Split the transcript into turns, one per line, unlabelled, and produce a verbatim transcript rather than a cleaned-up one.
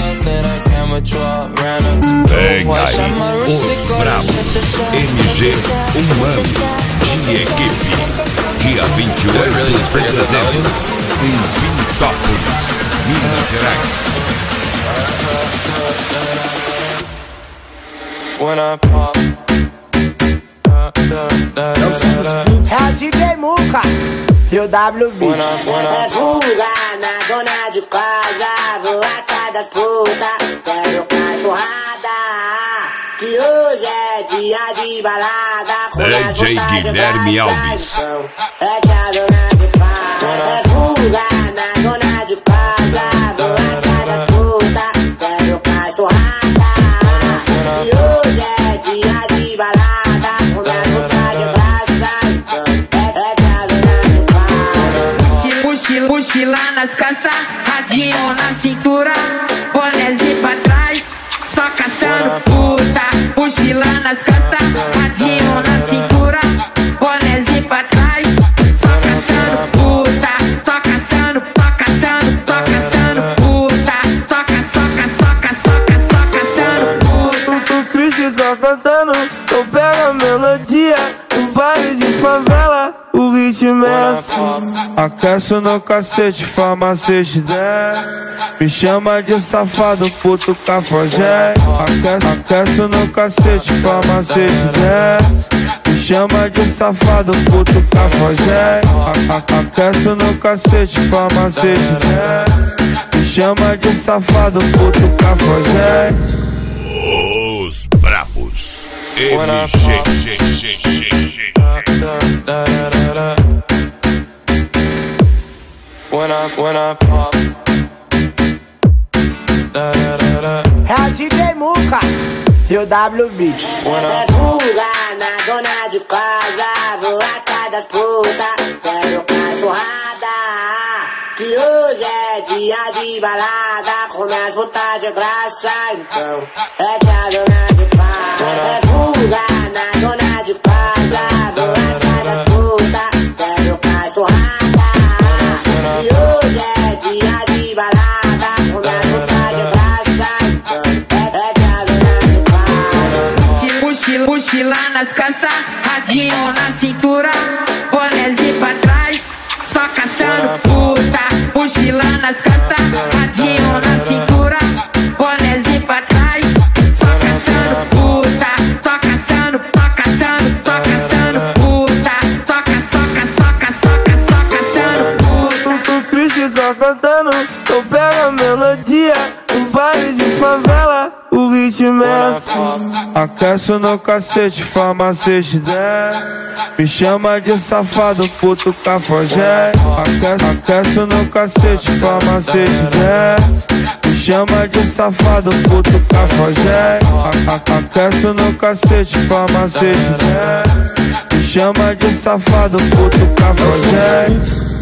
Vem aí, os bravos, M G Humano, de equipe, dia vinte e oito de dezembro, em Pintópolis, Minas Gerais.
É o D J Muca e o W Beat.
É fuga na dona de casa, vou atrás das putas, quero cachorrada, que hoje é dia de balada.
D J Guilherme Alves.
É que a dona de casa, é fuga na dona de casa, vou atrás das putas, quero cachorrada, que hoje é dia de balada.
Mochila nas costas, radinho na cintura, bonézinho pra trás, só caçando puta. Mochila nas costas, radinho na cintura, bonézinho pra trás, só caçando puta. Só caçando, só caçando, só caçando puta. Soca, soca, soca, soca, só caçando puta.
O Christian tá cantando, então pega a melodia. No baile de favela, o ritmo é assim. Aquece no cacete, farmacete desce. Me chama de safado, puto cafajé. Aquece, aquece no cacete, farmacete desce. Me chama de safado, puto cafajé. Aquece no cacete, farmacete desce. Me chama de safado, puto cafajé.
Os brabos, M G.
When I, when I pop.
É o D J Muca e o W Beat.
É fuga na dona de casa, vou atrás das putas, quero cachorrada, que hoje é dia de balada, começa botar de graça, então é que a dona de casa. É fuga na dona de casa, vou atrás das putas, quero cachorrada, que hoje é dia de balada, começa botar de graça, então é que a dona de casa.
Mochila, mochila nas costas, radinho na cintura, bonézinho pra trás, só caçando puta. Mochila nas costas, radinho na cintura, bonézinho pra trás, só caçando puta. Só caçando, só caçando, só caçando puta. Soca, soca, soca, soca, só caçando puta.
O Christian tá cantando, então pega a melodia. No baile de favela, o ritmo é assim. Aquece no cacete, farmacete desce. Me chama de safado, puto cafajé. Aquece, aquece no cacete, farmacete desce. Me chama de safado, puto cafajé. Aquece no cacete, farmacete desce. Me chama de safado, puto cafajé.